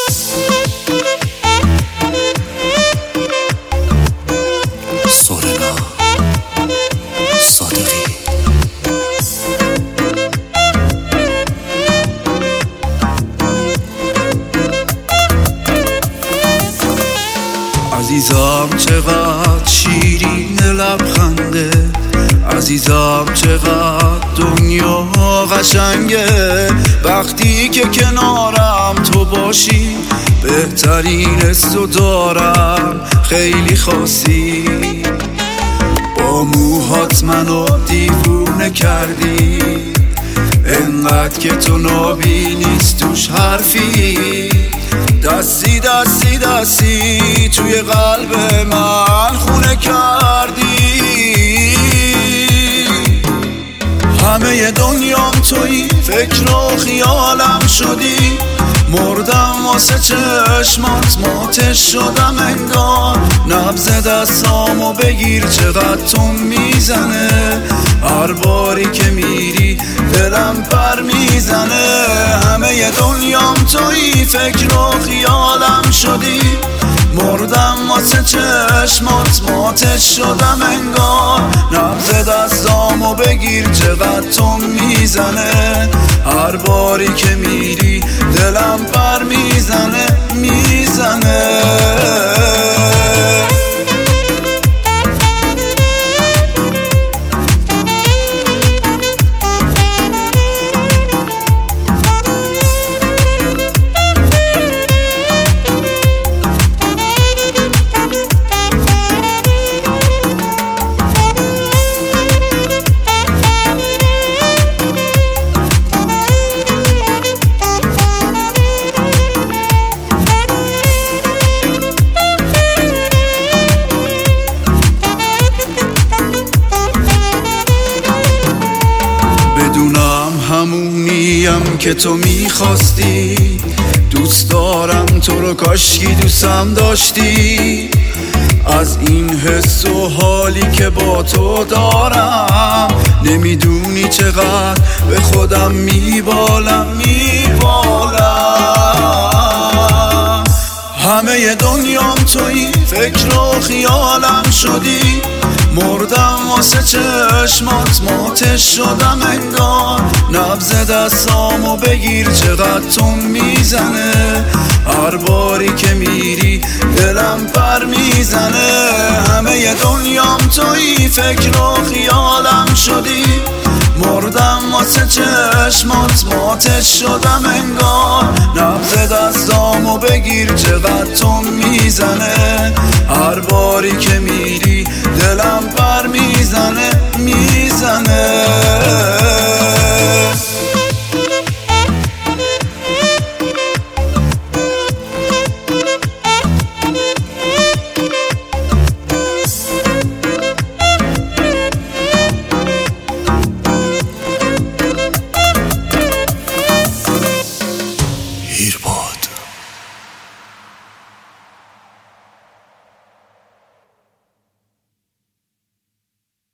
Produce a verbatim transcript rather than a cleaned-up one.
سورنا صادقی. عزیزم چقدر شیرین لبخنده، عزیزم چقدر دنیا قشنگه، وقتی که کنارم تو باشی بهترین حسو دارم، خیلی خاصی. با موهات منو دیوونه کردی، انقدر که تو نابینیست توش حرفی، دستی دستی دستی توی قلب من خونه کردی. همه دنیام تویی، فکر و خیالم شدی، مردم واسه چشمات، ماتش شدم انگار. نبض دستامو بگیر چقدر تو میزنه، هر باری که میری دلم پر میزنه. همه دنیام تویی، فکر و خیالم شدی، مردم واسه چشمات، ماتش شدم انگار. نبض دستامو بگیر چقدر تو میزنه، هر باری که میری دلم پر میزنه میزنه. همونیم که تو میخواستی، دوست دارم تو رو، کاشکی دوستم داشتی. از این حس و حالی که با تو دارم نمیدونی چقدر به خودم میبالم میبالم. همه دنیام تویی، فکر و خیالم شدی، مردم واسه چشمات، ماتش شدم انگار. نبض دستامو بگیر چقدر تو میزنه، هر باری که میری دلم پر میزنه. همه دنیام تویی، فکر و خیالم شدی، مردم واسه چشمات، ماتش شدم انگار. نبض دستامو بگیر چقدر تو میزنه، هر باری که میری دلم پر میزنه میزنه.